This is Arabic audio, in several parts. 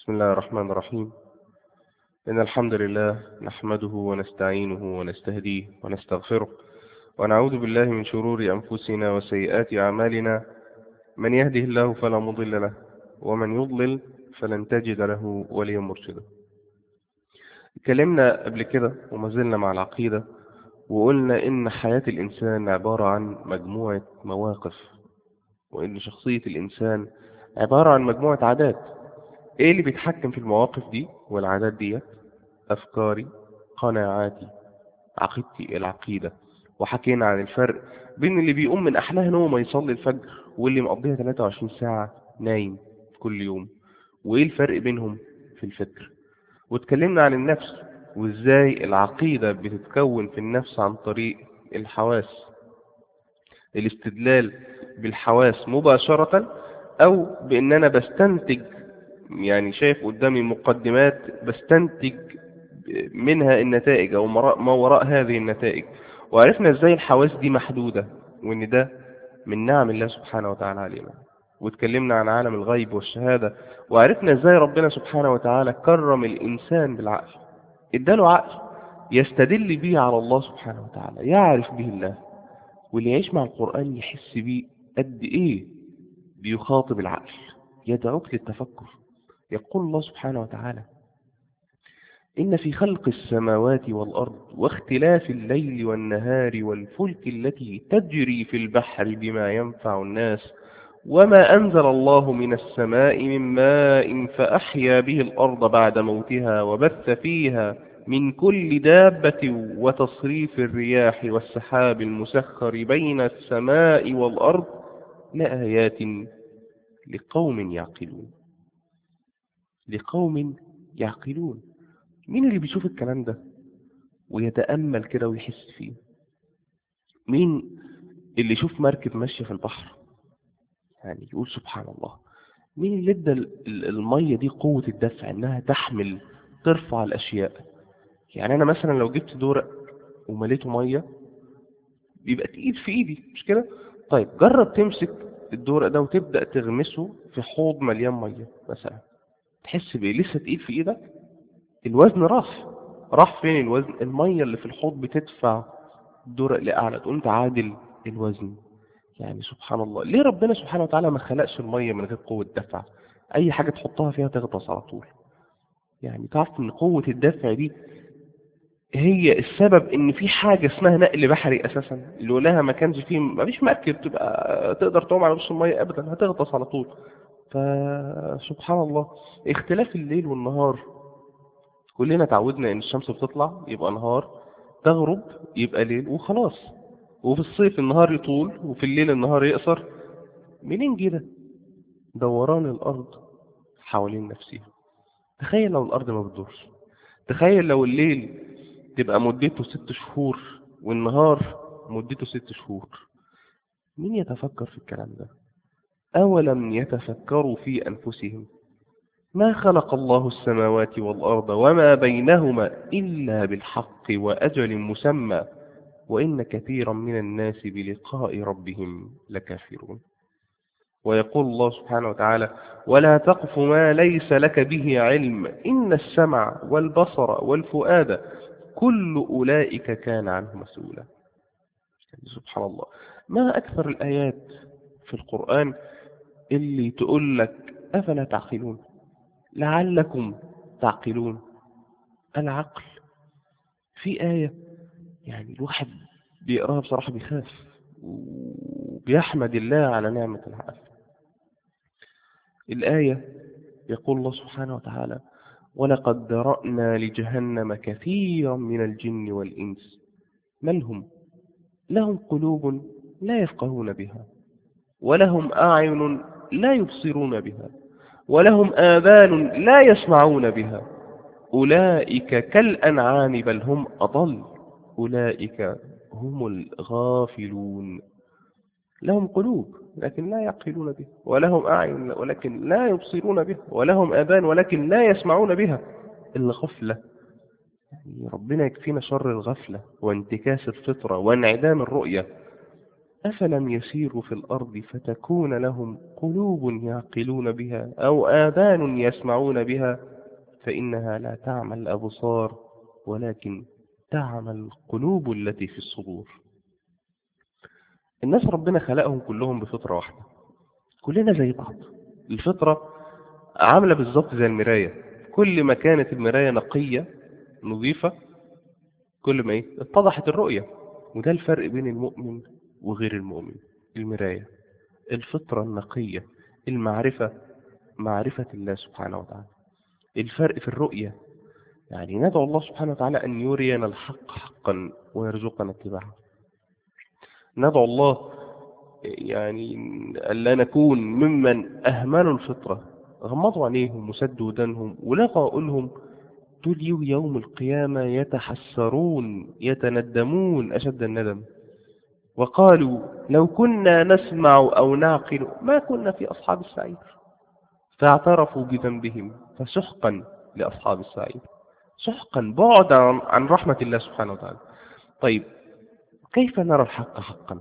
بسم الله الرحمن الرحيم. إن الحمد لله نحمده ونستعينه ونستهديه ونستغفره ونعوذ بالله من شرور أنفسنا وسيئات أعمالنا. من يهده الله فلا مضل له ومن يضلل فلن تجد له وليا مرشدا. اتكلمنا قبل كده وما زلنا مع العقيدة، وقلنا إن حياة الإنسان عبارة عن مجموعة مواقف، وإن شخصية الإنسان عبارة عن مجموعة عادات. إيه اللي بيتحكم في المواقف دي والعادات دي؟ أفكاري، قناعاتي، عقيدتي، العقيدة. وحكينا عن الفرق بين اللي بيقوم من أحلاه نوم يصلي الفجر واللي مقضيها 23 ساعة نايم كل يوم، وإيه الفرق بينهم في الفكر. واتكلمنا عن النفس وإزاي العقيدة بتتكون في النفس عن طريق الحواس، الاستدلال بالحواس مباشرة، أو بأن أنا بستنتج، يعني شايف قدامي مقدمات بستنتج منها النتائج أو ما وراء هذه النتائج. وعرفنا ازاي الحواس دي محدودة، وان ده من نعم الله سبحانه وتعالى علينا. واتكلمنا عن عالم الغيب والشهادة، وعرفنا ازاي ربنا سبحانه وتعالى كرم الإنسان بالعقل، اداله عقل يستدل به على الله سبحانه وتعالى، يعرف به الله. واللي يعيش مع القرآن يحس بيه قد ايه بيخاطب العقل، يدعوك للتفكر. يقول الله سبحانه وتعالى: إن في خلق السماوات والأرض واختلاف الليل والنهار والفلك التي تجري في البحر بما ينفع الناس وما أنزل الله من السماء من ماء فأحيا به الأرض بعد موتها وبث فيها من كل دابة وتصريف الرياح والسحاب المسخر بين السماء والأرض لآيات لقوم يعقلون. لقوم يعقلون. مين اللي بيشوف الكلام ده ويتأمل كده ويحس فيه؟ مين اللي يشوف مركب ماشية في البحر يعني يقول سبحان الله؟ مين اللي ادى المية دي قوة الدفع انها تحمل ترفع الاشياء؟ يعني انا مثلا لو جبت دورق ومليته مية بيبقى تقيل في ايدي، مش كده؟ طيب جرب تمسك الدورق ده وتبدأ تغمسه في حوض مليان مية مثلا، تحس بايه؟ لسه تقيل في ايدك؟ الوزن راح فين الوزن؟ المية اللي في الحوض بتدفع الدورق لأعلى، تقوم تعادل الوزن. يعني سبحان الله، ليه ربنا سبحانه وتعالى ما خلقش المية من غير قوة دفع؟ أي حاجة تحطها فيها تغطس على طول. يعني تعرف إن قوة الدفع دي هي السبب إن في حاجة اسمها نقل بحري أساسا، لولاها ما كانش فيه، ما فيش مركب تبقى تقدر تعوم على وش المية أبدا، هتغطس على طول. فسبحان الله، اختلاف الليل والنهار. كلنا تعودنا ان الشمس بتطلع يبقى نهار، تغرب يبقى ليل وخلاص. وفي الصيف النهار يطول وفي الليل النهار يقصر. منين كده؟ دوران الارض حوالين نفسها. تخيل لو الارض ما بتدورش، تخيل لو الليل تبقى مدته 6 شهور والنهار مدته 6 شهور. مين يتفكر في الكلام ده؟ أولم يتفكروا في أنفسهم ما خلق الله السماوات والأرض وما بينهما إلا بالحق وأجل مسمى وإن كثيرا من الناس بلقاء ربهم لكافرون. ويقول الله سبحانه وتعالى: ولا تقف ما ليس لك به علم إن السمع والبصر والفؤاد كل أولئك كان عنه مسؤولا. سبحان الله، ما أكثر الآيات في القرآن اللي تقول لك أفلا تعقلون، لعلكم تعقلون. العقل في آية يعني الواحد بيقراها بصراحة بيخاف وبيحمد الله على نعمة العقل. الآية يقول الله سبحانه وتعالى: ولقد ذرأنا لجهنم كثيرا من الجن والإنس ما لهم قلوب لا يفقهون بها ولهم أعين لا يبصرون بها ولهم آذان لا يسمعون بها أولئك كالأنعام بل هم أضل أولئك هم الغافلون. لهم قلوب لكن لا يعقلون بها، ولهم أعين ولكن لا يبصرون بها، ولهم آذان ولكن لا يسمعون بها. الغفلة، يعني ربنا يكفينا شر الغفلة وانتكاس الفطرة وانعدام الرؤية. أفلم يسيروا في الأرض فتكون لهم قلوب يعقلون بها أو آذان يسمعون بها فإنها لا تعمى الأبصار ولكن تعمى القلوب التي في الصدور. الناس ربنا خلقهم كلهم بفطرة واحدة، كلنا زي بعض. الفطرة عاملة بالظبط زي المراية، كل ما كانت المراية نقية نظيفة كل ما اتضحت الرؤية. وده الفرق بين المؤمن وغير المؤمن. المراية، الفطرة النقية، المعرفة، معرفة الله سبحانه وتعالى. الفرق في الرؤية، يعني ندعو الله سبحانه وتعالى أن يرينا الحق حقا ويرزقنا اتباعه. ندعو الله يعني ألا نكون ممن أهملوا الفطرة، غمضوا عليهم وسدوا ودانهم ولغوا عقولهم، دول يوم القيامة يتحسرون يتندمون أشد الندم، وقالوا لو كنا نسمع أو نعقل ما كنا في أصحاب السعير، فاعترفوا بذنبهم فسحقا لأصحاب السعير. سحقا، بعد عن رحمة الله سبحانه وتعالى. طيب، كيف نرى الحق حقا؟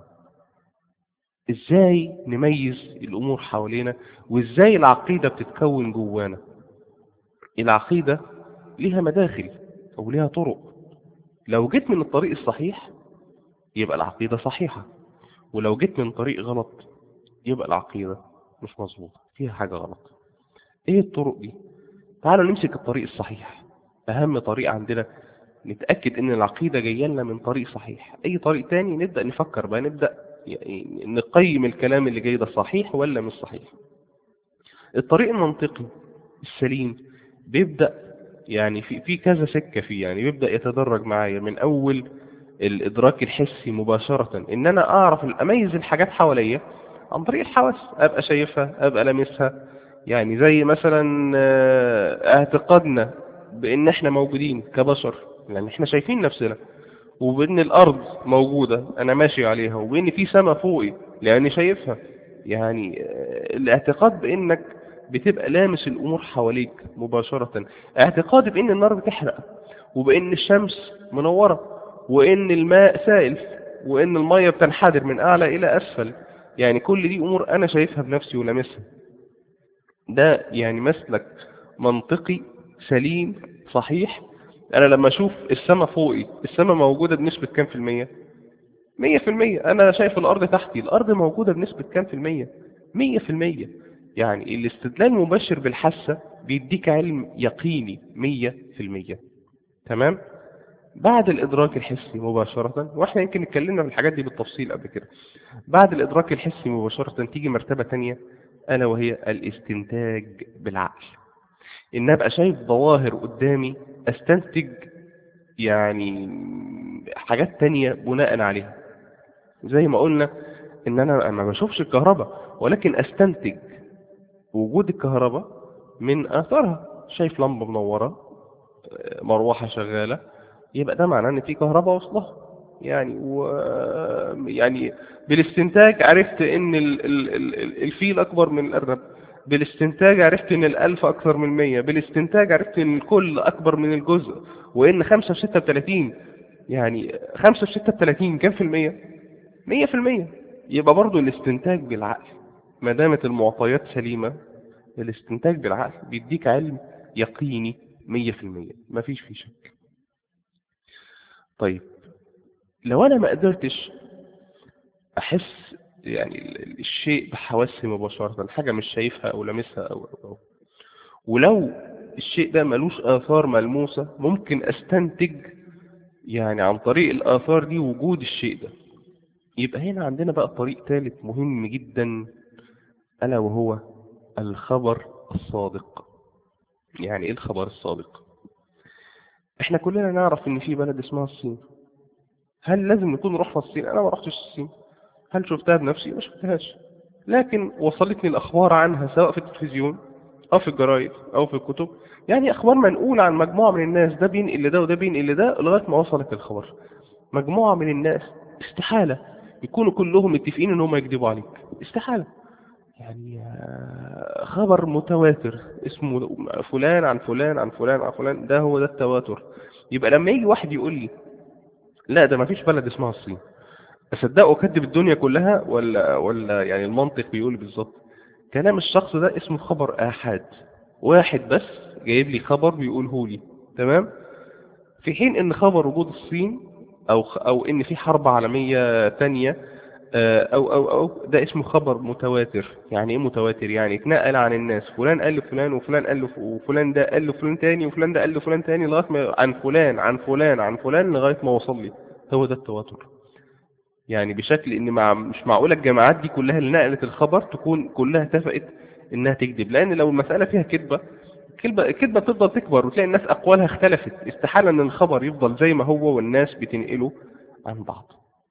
ازاي نميز الأمور حوالينا؟ وازاي العقيدة بتتكون جوانا؟ العقيدة لها مداخل أو لها طرق. لو جيت من الطريق الصحيح يبقى العقيدة صحيحة، ولو جيت من طريق غلط يبقى العقيدة مش مظبوطة، فيها حاجة غلط. ايه الطرق دي؟ تعالوا نمسك الطريق الصحيح، اهم طريق عندنا نتأكد ان العقيدة جاية لنا من طريق صحيح. اي طريق تاني نبدأ نفكر بقى، نبدأ يعني نقيم الكلام اللي جاي ده صحيح ولا مش صحيح. الطريق المنطقي السليم بيبدأ يعني في كذا سكة فيه، يعني بيبدأ يتدرج معايا من اول الادراك الحسي مباشرة، ان انا اعرف اميز الحاجات حواليا عن طريق الحواس، ابقى شايفها ابقى لامسها. يعني زي مثلا اعتقادنا بان احنا موجودين كبشر، يعني احنا شايفين نفسنا، وبان الارض موجودة انا ماشي عليها، وبان في سماء فوقي لاني شايفها. يعني الاعتقاد بانك بتبقى لامس الامور حواليك مباشرة، اعتقادي بان النار بتحرق، وبان الشمس منورة، وان الماء سائل، وان المية بتنحدر من اعلى الى اسفل. يعني كل دي امور انا شايفها بنفسي ولامسها. ده يعني مسلك منطقي سليم صحيح. انا لما اشوف السماء فوقي، السماء موجودة بنسبة كام في المية؟ 100%. انا شايف الارض تحتي، الارض موجودة بنسبة كام في المية؟ 100%. يعني الاستدلال المباشر بالحاسة بيديك علم يقيني 100%. تمام؟ بعد الادراك الحسي مباشرة، واحنا يمكن اتكلمنا في الحاجات دي بالتفصيل قبل كده، بعد الادراك الحسي مباشرة تيجي مرتبة تانية، الا وهي الاستنتاج بالعقل. ان ابقى شايف ظواهر قدامي استنتج يعني حاجات تانية بناء عليها. زي ما قلنا ان انا ما بشوفش الكهرباء، ولكن استنتج وجود الكهرباء من اثارها. شايف لمبة منورة، مروحة شغالة، يبقى ده معناه ان في كهرباء وصلها. يعني يعني بالاستنتاج عرفت ان الفيل اكبر من الارنب، بالاستنتاج عرفت ان الالف اكثر من 100، بالاستنتاج عرفت ان الكل اكبر من الجزء، وان 5 في 36 يعني 5 في 36 كام في المية؟ 100%. يبقى برضو الاستنتاج بالعقل ما دامت المعطيات سليمة، الاستنتاج بالعقل بيديك علم يقيني 100%، مفيش فيه شك. طيب، لو انا ما قدرتش احس يعني الشيء بحواسي مباشرة، حاجة مش شايفها او لامسها أو ولو الشيء ده ملوش آثار ملموسة، ممكن استنتج يعني عن طريق الآثار دي وجود الشيء ده. يبقى هنا عندنا بقى طريق ثالث مهم جدا، ألا وهو الخبر الصادق. يعني ايه الخبر الصادق؟ احنا كلنا نعرف ان في بلد اسمها الصين. هل لازم نكون رحنا الصين؟ انا ما رحتش الصين. هل شفتها بنفسي؟ ما شفتهاش، لكن وصلتني الاخبار عنها سواء في التلفزيون او في الجرايد او في الكتب. يعني اخبار منقولة عن مجموعة من الناس، ده بينقل لده وده بينقل لده لغاية ما وصلت الخبر. مجموعة من الناس استحالة يكونوا كلهم متفقين ان هم يكذبوا عليك، استحالة. يعني خبر متواتر اسمه فلان عن فلان عن فلان عن فلان، ده هو ده التواتر. يبقى لما يجي واحد يقول لي لا ده ما فيش بلد اسمها الصين، اصدقه واكذب الدنيا كلها، ولا يعني المنطق بيقول بالظبط كلام الشخص ده اسمه خبر آحاد، واحد بس جايب لي خبر بيقوله لي، تمام؟ في حين ان خبر وجود الصين او ان في حرب عالمية تانية او ده اسمه خبر متواتر. يعني ايه متواتر؟ يعني اتنقل عن الناس، فلان قال لفلان وفلان قال وفلان ده قال لفلان تاني وفلان ده قال لفلان تاني لغايه ما عن فلان عن فلان عن فلان لغايه ما وصل لي. هو ده التواتر. يعني بشكل ان مش معقوله الجماعات دي كلها اللي نقلت الخبر تكون كلها اتفقت انها تكذب، لان لو المساله فيها كذبه، الكذبه بتفضل تكبر وتلاقي الناس اقوالها اختلفت. استحاله ان الخبر يفضل زي ما هو والناس بتنقله عن بعض.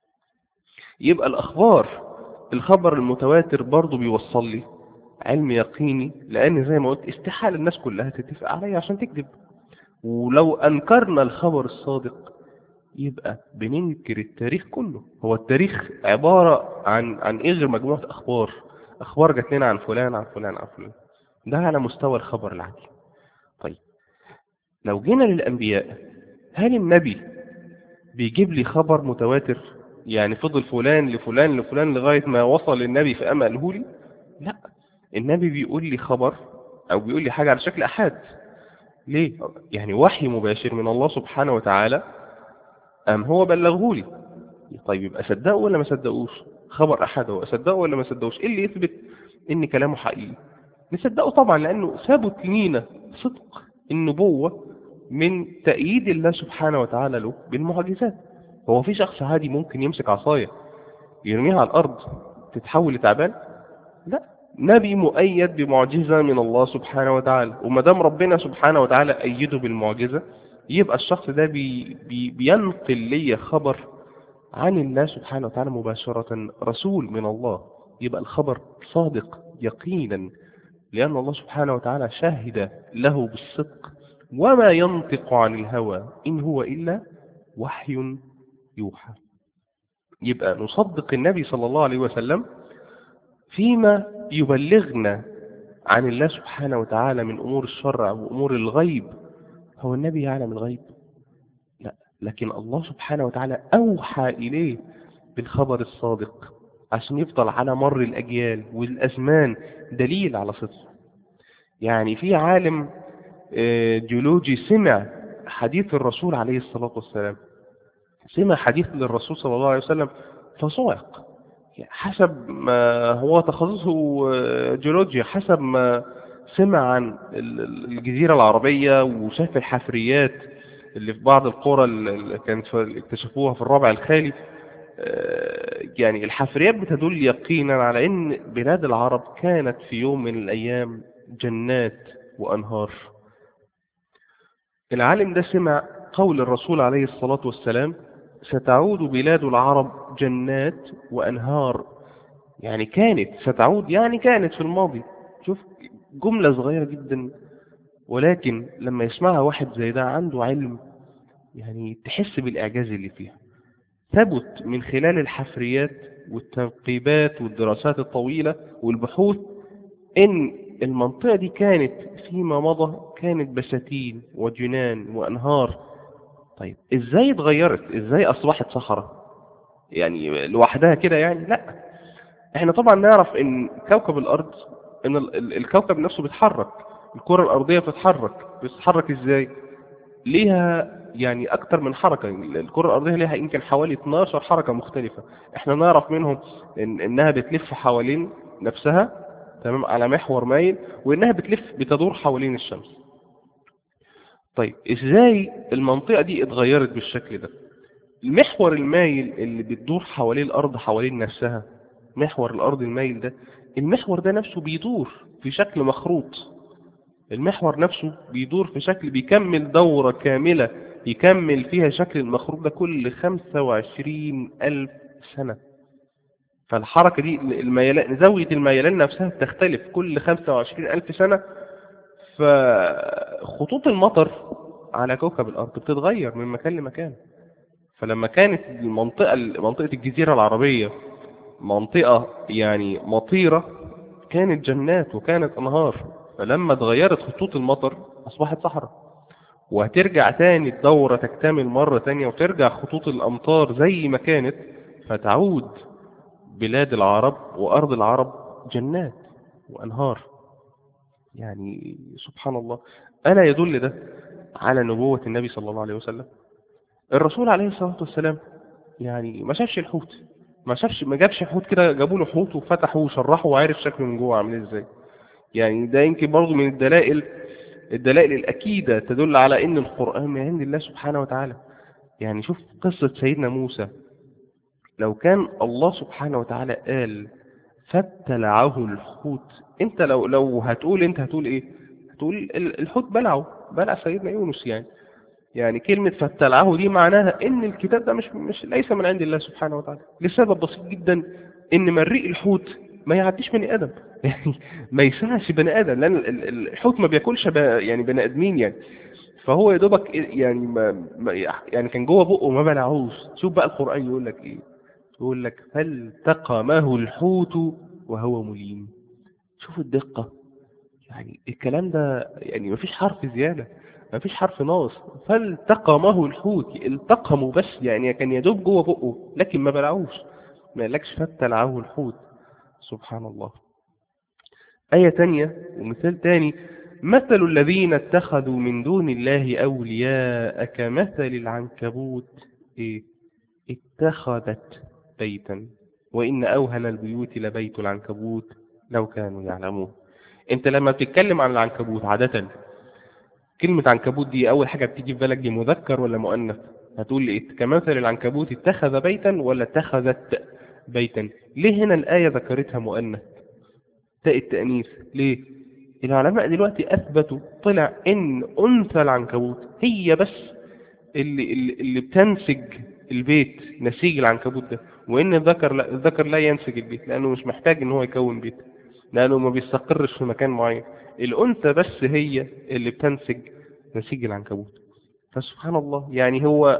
يبقى الخبر المتواتر برضه بيوصل لي علم يقيني، لان زي ما قلت استحاله الناس كلها تتفق عليه عشان تكذب. ولو انكرنا الخبر الصادق يبقى بننكر التاريخ كله. هو التاريخ عبارة عن ايه غير مجموعة اخبار جات لنا عن فلان عن فلان عن فلان. ده على مستوى الخبر العادي. طيب لو جينا للانبياء، هل النبي بيجيب لي خبر متواتر؟ يعني فضل فلان لفلان لفلان لغاية ما وصل للنبي فقام قاله لي؟ لا، النبي بيقول لي خبر او بيقول لي حاجة على شكل احاد. ليه؟ يعني وحي مباشر من الله سبحانه وتعالى أم هو بلغهولي. طيب يبقى صدقه ولا ما صدقوش؟ خبر أحد، هو صدقه ولا ما صدقوش؟ إيه اللي يثبت إن كلامه حقيقي؟ نصدقه طبعا، لأنه ثابت لينا صدق النبوة من تأييد الله سبحانه وتعالى له بالمعجزات. هو في شخص عادي ممكن يمسك عصاية يرميها على الأرض تتحول لتعبان؟ لا، نبي مؤيد بمعجزة من الله سبحانه وتعالى، وما دام ربنا سبحانه وتعالى أيده بالمعجزة يبقى الشخص ده بينقل لي خبر عن الله سبحانه وتعالى مباشرة، رسول من الله. يبقى الخبر صادق يقينا، لأن الله سبحانه وتعالى شاهد له بالصدق، وما ينطق عن الهوى إن هو إلا وحي يوحى. يبقى نصدق النبي صلى الله عليه وسلم فيما يبلغنا عن الله سبحانه وتعالى من أمور الشرع وأمور الغيب. هو النبي يعلم الغيب؟ لا، لكن الله سبحانه وتعالى أوحى إليه بالخبر الصادق عشان يفضل على مر الأجيال والأزمان دليل على صدقه. يعني في عالم جيولوجي سمع حديث الرسول عليه الصلاة والسلام، سمع حديث للرسول صلى الله عليه وسلم فصعق. حسب ما هو تخصصه جيولوجيا، حسب ما سمع عن الجزيرة العربية وشاف الحفريات اللي في بعض القرى اللي كانت اكتشفوها في الربع الخالي. يعني الحفريات بتدل يقينا على ان بلاد العرب كانت في يوم من الايام جنات وانهار. العالم ده سمع قول الرسول عليه الصلاة والسلام ستعود بلاد العرب جنات وأنهار. يعني كانت ستعود، يعني كانت في الماضي. شوف، جملة صغيرة جدا، ولكن لما يسمعها واحد زي ده عنده علم يعني تحس بالإعجاز اللي فيها. ثبت من خلال الحفريات والتنقيبات والدراسات الطويلة والبحوث إن المنطقة دي كانت فيما مضى كانت بساتين وجنان وأنهار. طيب ازاي اتغيرت؟ ازاي اصبحت صحراء يعني لوحدها كده؟ يعني لا، احنا طبعا نعرف ان كوكب الارض، ان الكوكب نفسه بيتحرك، الكرة الارضية بتتحرك ازاي؟ ليها يعني اكتر من حركة. الكرة الارضية ليها يمكن حوالي 12 حركة مختلفة. احنا نعرف منهم انها بتلف حوالين نفسها تمام على محور مايل، وانها بتدور حوالين الشمس. طيب ازاي المنطقة دي اتغيرت بالشكل ده؟ المحور المايل اللي بتدور حوالين الارض حوالين نفسها، محور الارض المايل ده، المحور ده نفسه بيدور في شكل مخروط. المحور نفسه بيدور في شكل بيكمل دورة كاملة، يكمل فيها شكل المخروط ده كل 25,000 سنة. فالحركة دي الميلان، زاوية الميلان نفسها بتختلف كل 25,000 سنة. فخطوط المطر على كوكب الأرض بتتغير من مكان لمكان. فلما كانت منطقة الجزيرة العربية منطقة يعني مطيرة، كانت جنات وكانت أنهار. فلما اتغيرت خطوط المطر أصبحت صحراء، وهترجع تاني الدورة تكتمل مرة تانية وترجع خطوط الأمطار زي ما كانت. فتعود بلاد العرب وأرض العرب جنات وأنهار. يعني سبحان الله، ألا يدل ده على نبوة النبي صلى الله عليه وسلم؟ الرسول عليه الصلاة والسلام يعني ما شافش الحوت، ما جابش حوت كده، جابوا له حوت وفتحوا وشرحوا وعارف شكله من جوه عامل ازاي. يعني ده يمكن برضه من الدلائل الأكيدة تدل على أن القرآن من عند الله سبحانه وتعالى. يعني شوف قصة سيدنا موسى، لو كان الله سبحانه وتعالى قال فابتلعه الحوت، انت لو هتقول، انت هتقول ايه؟ هتقول الحوت بلع سيدنا يونس. يعني كلمة فابتلعه دي معناها ان الكتاب ده مش ليس من عند الله سبحانه وتعالى، لسبب بسيط جدا، ان مريء الحوت ما يعديش بني ادم. يعني ما يسعش بني ادم، لان الحوت ما بياكلش يعني بني ادمين يعني. فهو يا دوبك يعني يعني كان جوه بقه ما بلعوش. شوف بقى القرآن يقول لك ايه، يقول لك فالتقمه الحوت وهو مليم. شوف الدقة. يعني الكلام ده يعني مفيش حرف زيادة، مفيش حرف ناقص. فالتقمه الحوت، التقمه بس، يعني كان يدوب جوه بقه لكن ما بلعوش. ما قالكش فابتلعه الحوت. سبحان الله. آية تانية ومثال تاني، مثل الذين اتخذوا من دون الله أولياء كمثل العنكبوت إيه؟ اتخذت بيتا وإن أوهن البيوت لبيت العنكبوت لو كانوا يعلمون. انت لما بتتكلم عن العنكبوت عادة، كلمة عنكبوت دي أول حاجة بتيجي في بالك دي مذكر ولا مؤنث؟ هتقول لي إيه؟ كمثل العنكبوت اتخذ بيتا ولا اتخذت بيتا؟ ليه هنا الآية ذكرتها مؤنث تاء التأنيث؟ ليه؟ العلماء دلوقتي أثبتوا، طلع إن أنثى العنكبوت هي بس اللي بتنسج البيت، نسيج العنكبوت ده، وإن الذكر لا ينسج البيت، لأنه مش محتاج إن هو يكون بيت، لأنه ما بيستقرش في مكان معين. الأنثى بس هي اللي بتنسج نسيج العنكبوت. فسبحان الله، يعني هو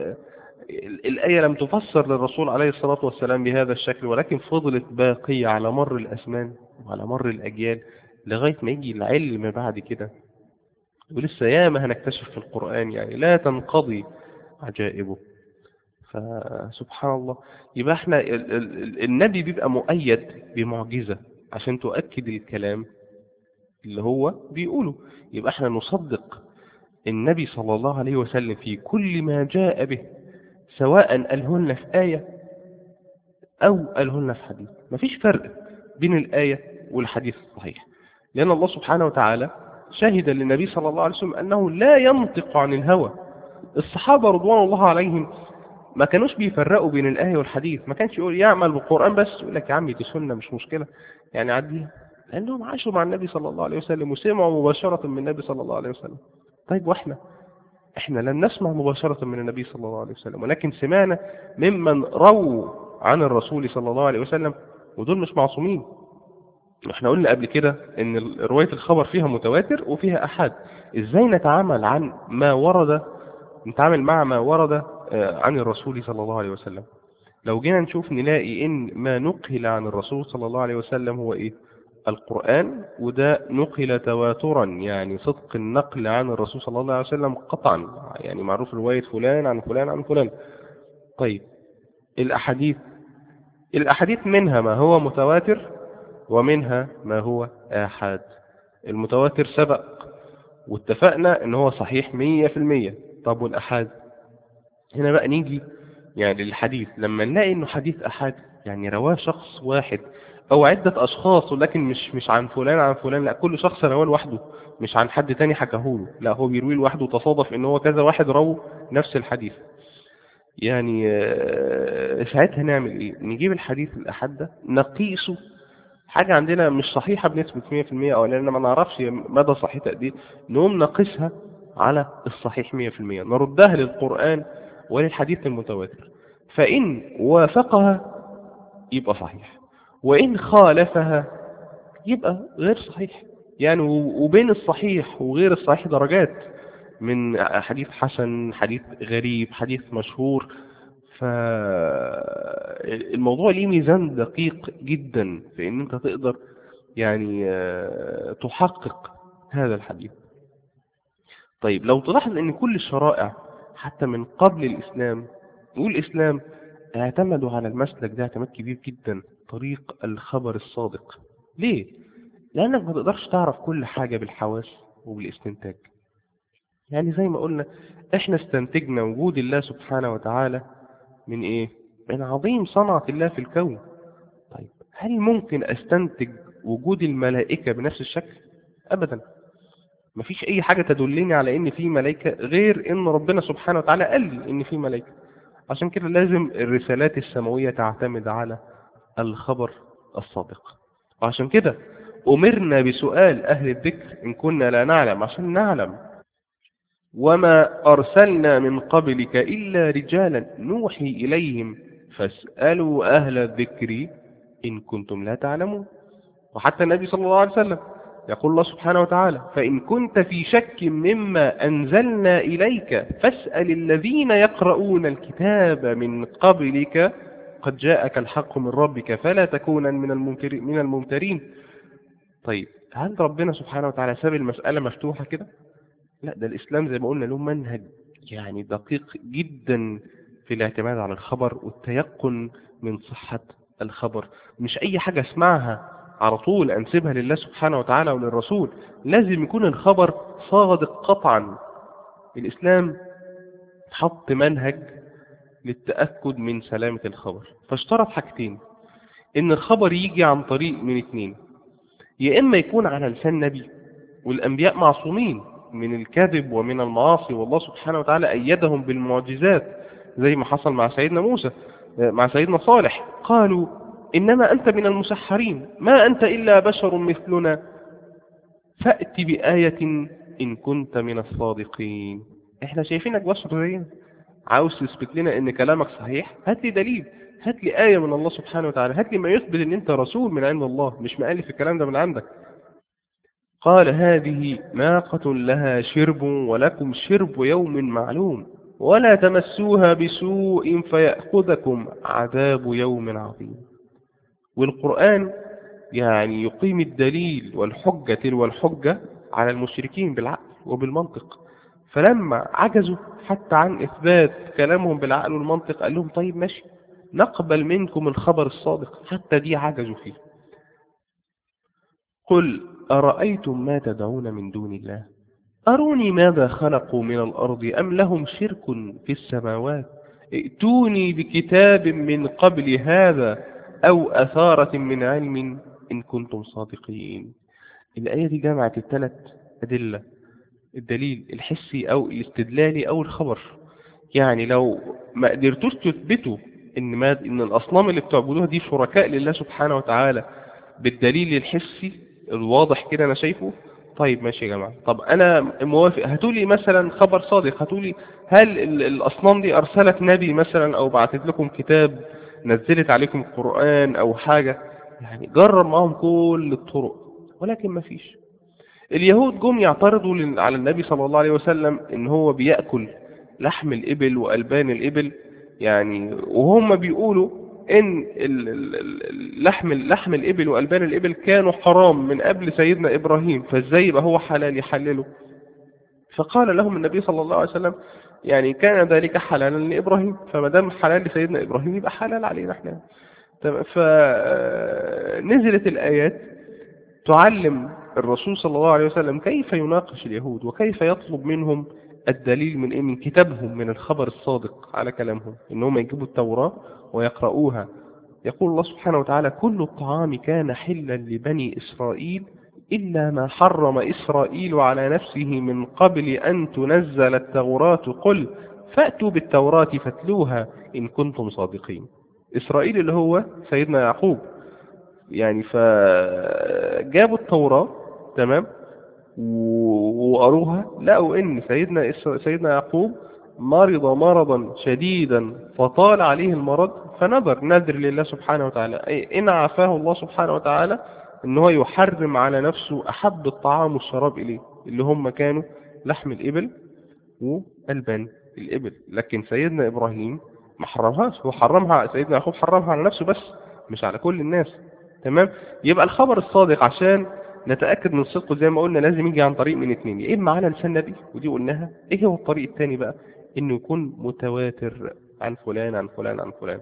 الآية لم تفسر للرسول عليه الصلاة والسلام بهذا الشكل، ولكن فضلت باقية على مر الأزمان وعلى مر الأجيال لغاية ما يجي العلم بعد كده. ولسه ياما هنكتشف في القرآن، يعني لا تنقضي عجائبه. فسبحان الله. يبقى احنا النبي بيبقى مؤيد بمعجزة عشان تؤكد الكلام اللي هو بيقوله. يبقى احنا نصدق النبي صلى الله عليه وسلم في كل ما جاء به، سواء قالهن في آية أو قالهن في حديث. مفيش فرق بين الآية والحديث الصحيح، لأن الله سبحانه وتعالى شهد للنبي صلى الله عليه وسلم أنه لا ينطق عن الهوى. الصحابة رضوان الله عليهم ما كانوش بيفرقوا بين الآية والحديث. ما كانش يقول يعمل بالقرآن بس، يقول لك يا عمي دي سنة مش مشكلة يعني عديها، لأنهم عاشوا مع النبي صلى الله عليه وسلم وسمعوا مباشرة من النبي صلى الله عليه وسلم. طيب احنا لم نسمع مباشرة من النبي صلى الله عليه وسلم، ولكن سمعنا ممن رووا عن الرسول صلى الله عليه وسلم، ودول مش معصومين. احنا قلنا قبل كده ان رواية الخبر فيها متواتر وفيها أحاد. ازاي نتعامل مع ما ورد عن الرسول صلى الله عليه وسلم؟ لو جينا نشوف نلاقي ان ما نقل عن الرسول صلى الله عليه وسلم هو ايه؟ القرآن، وده نقل تواترا، يعني صدق النقل عن الرسول صلى الله عليه وسلم قطعا، يعني معروف رواية فلان عن فلان عن فلان. طيب الأحاديث منها ما هو متواتر ومنها ما هو آحاد. المتواتر سبق واتفقنا ان هو صحيح 100%. طب والأحاد؟ هنا بقى نيجي يعني للحديث، لما نلاقي انه حديث أحاد يعني رواه شخص واحد او عدة اشخاص، ولكن مش عن فلان عن فلان، لا، كل شخص رواه لوحده، مش عن حد تاني حكاهوله، لا، هو بيروي لوحده، تصادف ان هو كذا واحد رووا نفس الحديث. يعني ساعتها نعمل ايه؟ نجيب الحديث الأحاد ده نقيسه، حاجة عندنا مش صحيحة بنسبة 100% او لان ما نعرفش مدى صحيحة قد ايه، نقوم نقيسها على الصحيح 100%، نردها للقرآن وللحديث المتواتر. فإن وافقها يبقى صحيح، وإن خالفها يبقى غير صحيح. يعني وبين الصحيح وغير الصحيح درجات، من حديث حسن، حديث غريب، حديث مشهور. فالموضوع ليه ميزان دقيق جدا في ان انت تقدر يعني تحقق هذا الحديث. طيب لو تلاحظ ان كل الشرائع حتى من قبل الإسلام والإسلام اعتمدوا على المسلك ده اعتماد كبير جدا، طريق الخبر الصادق. ليه؟ لأنك ما تقدرش تعرف كل حاجة بالحواس وبالاستنتاج. يعني زي ما قلنا، احنا استنتجنا وجود الله سبحانه وتعالى من ايه؟ من عظيم صنعة الله في الكون. طيب هل ممكن استنتج وجود الملائكة بنفس الشكل؟ ابدا. مفيش اي حاجة تدلني على ان في ملائكة غير ان ربنا سبحانه وتعالى قال لي ان في ملائكة. عشان كده لازم الرسالات السماوية تعتمد على الخبر الصادق. وعشان كده أمرنا بسؤال أهل الذكر إن كنا لا نعلم، عشان نعلم. وما أرسلنا من قبلك إلا رجالا نوحي إليهم فاسألوا أهل الذكر إن كنتم لا تعلمون. وحتى النبي صلى الله عليه وسلم يقول الله سبحانه وتعالى: فإن كنت في شك مما أنزلنا إليك فاسأل الذين يقرؤون الكتاب من قبلك قد جاءك الحق من ربك فلا تكونن من الممترين. طيب هل ربنا سبحانه وتعالى ساب المسألة مفتوحة كده؟ لا، ده الإسلام زي ما قلنا له منهج يعني دقيق جدا في الاعتماد على الخبر والتيقن من صحة الخبر. مش أي حاجة اسمعها على طول أنسبها لله سبحانه وتعالى وللرسول، لازم يكون الخبر صادق قطعا. الإسلام حط منهج للتأكد من سلامة الخبر، فاشترط حاجتين: إن الخبر يجي عن طريق من اتنين، يا إما يكون على لسان نبي، والأنبياء معصومين من الكذب ومن المعاصي، والله سبحانه وتعالى أيدهم بالمعجزات زي ما حصل مع سيدنا موسى، مع سيدنا صالح. قالوا إنما أنت من المسحرين، ما أنت إلا بشر مثلنا فأت بآية إن كنت من الصادقين. إحنا شايفينك بشر زينا، عاوز تثبت لنا إن كلامك صحيح، هات لي دليل، هات لي آية من الله سبحانه وتعالى، هات لي ما يثبت إن أنت رسول من عند الله، مش مؤلف الكلام ده من عندك. قال: هذه ناقة لها شرب ولكم شرب يوم معلوم ولا تمسوها بسوء فيأخذكم عذاب يوم عظيم. والقرآن يعني يقيم الدليل والحجة تلو الحجة على المشركين بالعقل وبالمنطق. فلما عجزوا حتى عن إثبات كلامهم بالعقل والمنطق قال لهم: طيب ماشي، نقبل منكم الخبر الصادق. حتى دي عجزوا فيه. قل أرأيتم ما تدعون من دون الله أروني ماذا خلقوا من الأرض أم لهم شرك في السماوات ائتوني بكتاب من قبل هذا أو أثارة من علم إن كنتم صادقين. الآية دي جمعت الثلاث أدلة: الدليل الحسي أو الاستدلالي أو الخبر. يعني لو ما قدرتوش تثبتوا إن الأصنام اللي بتعبدوها دي شركاء لله سبحانه وتعالى بالدليل الحسي الواضح كده أنا شايفه، طيب ماشي يا جماعة، طب أنا موافق، هاتولي مثلا خبر صادق، هاتولي هل الأصنام دي أرسلت نبي مثلا أو بعثت لكم كتاب، نزلت عليكم القرآن أو حاجة؟ يعني جرب معهم كل الطرق ولكن ما فيش. اليهود جم يعترضوا على النبي صلى الله عليه وسلم إن هو بيأكل لحم الإبل وألبان الإبل، يعني وهم بيقولوا إن لحم الإبل وألبان الإبل كانوا حرام من قبل سيدنا إبراهيم، فإزاي يبقى هو حلال يحلله؟ فقال لهم النبي صلى الله عليه وسلم: يعني كان ذلك حلالا لإبراهيم، فما دام حلال لسيدنا إبراهيم يبقى حلال علينا احنا. فنزلت الآيات تعلم الرسول صلى الله عليه وسلم كيف يناقش اليهود وكيف يطلب منهم الدليل من من كتابهم، من الخبر الصادق على كلامهم، إنهم يجيبوا التوراة ويقرؤوها. يقول الله سبحانه وتعالى: كل الطعام كان حلا لبني إسرائيل إلا ما حرم إسرائيل على نفسه من قبل أن تنزل التوراة قل فأتوا بالتوراة فاتلوها إن كنتم صادقين. إسرائيل اللي هو سيدنا يعقوب، يعني فجابوا التوراة تمام وقروها، لقوا ان سيدنا يعقوب مرض مرضا شديدا فطال عليه المرض، نذر لله سبحانه وتعالى ان عافاه الله سبحانه وتعالى ان هو يحرم على نفسه احب الطعام والشراب اليه، اللي هم كانوا لحم الابل والبان الابل. لكن سيدنا ابراهيم ما حرمهاش، هو حرمها، سيدنا يعقوب حرمها على نفسه بس مش على كل الناس. تمام. يبقى الخبر الصادق عشان نتأكد من صدقه زي ما قلنا لازم يجي عن طريق من اتنين: يا إما على لسان نبي، ودي قلناها. إيه هو الطريق التاني بقى؟ إنه يكون متواتر عن فلان عن فلان عن فلان.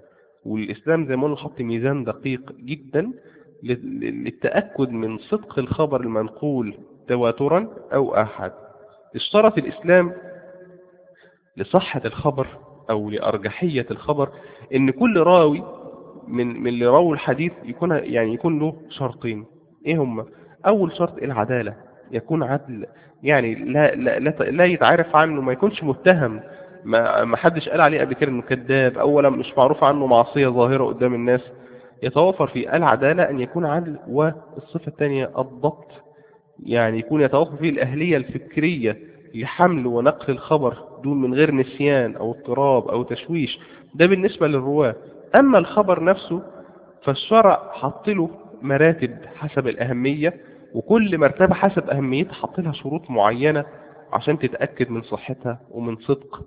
والإسلام زي ما قلنا حط ميزان دقيق جدا للتأكد من صدق الخبر المنقول تواترا أو آحاد. اشترط الإسلام لصحة الخبر أو لأرجحية الخبر إن كل راوي من اللي راوي الحديث يكون له شرطين. إيه هما؟ أول شرط العدالة، يكون عدل، يعني لا يتعرف عنه، ما يكونش متهم، ما حدش قال عليه قبل كده انه كذاب، اولا مش معروف عنه معصية ظاهرة قدام الناس. يتوفر في العدالة ان يكون عدل، والصفة الثانية الضبط، يعني يكون يتوفر فيه الأهلية الفكرية لحمل ونقل الخبر دون من غير نسيان أو اضطراب أو تشويش. ده بالنسبة للرواة. أما الخبر نفسه فالشرع حط له مراتب حسب الأهمية، وكل مرتبة حسب أهميتها حط لها شروط معينة عشان تتأكد من صحتها ومن صدق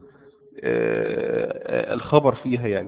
الخبر فيها يعني.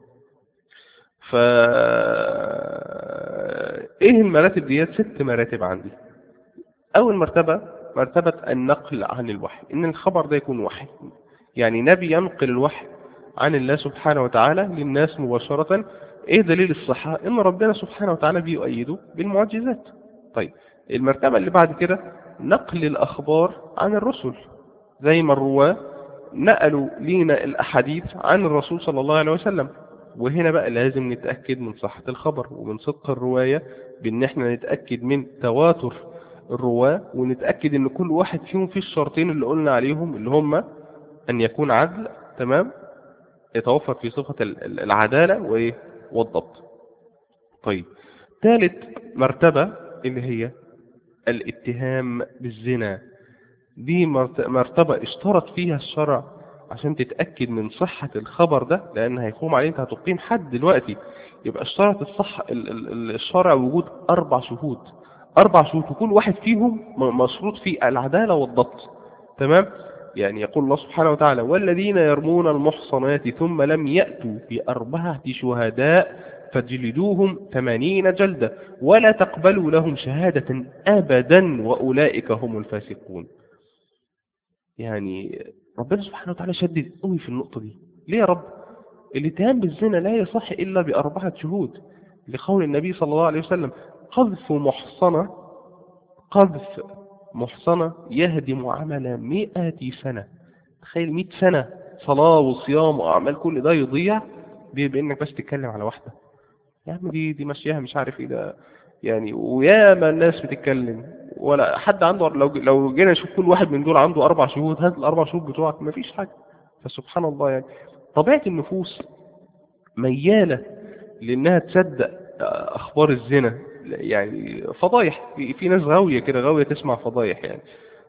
ايه المراتب ديت؟ 6 مراتب عندي. أول مرتبة مرتبة النقل عن الوحي، إن الخبر ده يكون وحي، يعني نبي ينقل الوحي عن الله سبحانه وتعالى للناس مباشرة. إيه دليل الصحة؟ إن ربنا سبحانه وتعالى بيؤيده بالمعجزات. طيب المرتبة اللي بعد كده نقل الأخبار عن الرسل، زي ما الرواة نقلوا لينا الأحاديث عن الرسول صلى الله عليه وسلم. وهنا بقى لازم نتأكد من صحة الخبر ومن صدق الرواية، بأن احنا نتأكد من تواتر الرواة، ونتأكد ان كل واحد فيهم فيه الشرطين اللي قلنا عليهم، اللي هم ان يكون عدل، تمام، يتوفر في صفة العدالة والضبط. طيب ثالث مرتبة اللي هي الاتهام بالزنا. دي مرتبة اشترط فيها الشرع عشان تتأكد من صحة الخبر ده، لأن هيقوم عليه، انت هتقيم حد دلوقتي، يبقى اشترط الشرع وجود 4 شهود. 4 شهود، وكل واحد فيهم مشروط فيه العدالة والضبط، تمام. يعني يقول الله سبحانه وتعالى: والذين يرمون المحصنات ثم لم يأتوا ب4 شهداء فجلدوهم 80 جلدة ولا تقبلوا لهم شهادة أبدا وأولئك هم الفاسقون. يعني ربنا سبحانه وتعالى شدد قوي في النقطة دي. ليه يا رب؟ الاتهام بالزنا لا يصح إلا ب4 شهود، لقول النبي صلى الله عليه وسلم: قذف محصنة يهدم عمل 100 سنة. تخيل 100 سنة صلاة وصيام وأعمال كل ده يضيع بأنك بس تتكلم على واحدة. يا عم دي ماشيها مش عارف ايه ده يعني. وياما الناس بتتكلم، ولا حد عنده، لو جينا نشوف كل واحد من دول عنده 4 شهود، هات ال4 شهود بتوعك، مفيش حاجة. فسبحان الله، يعني طبيعة النفوس ميالة لأنها تصدق أخبار الزنا، يعني فضايح. في ناس غاوية كده، غاوية تسمع فضايح يعني.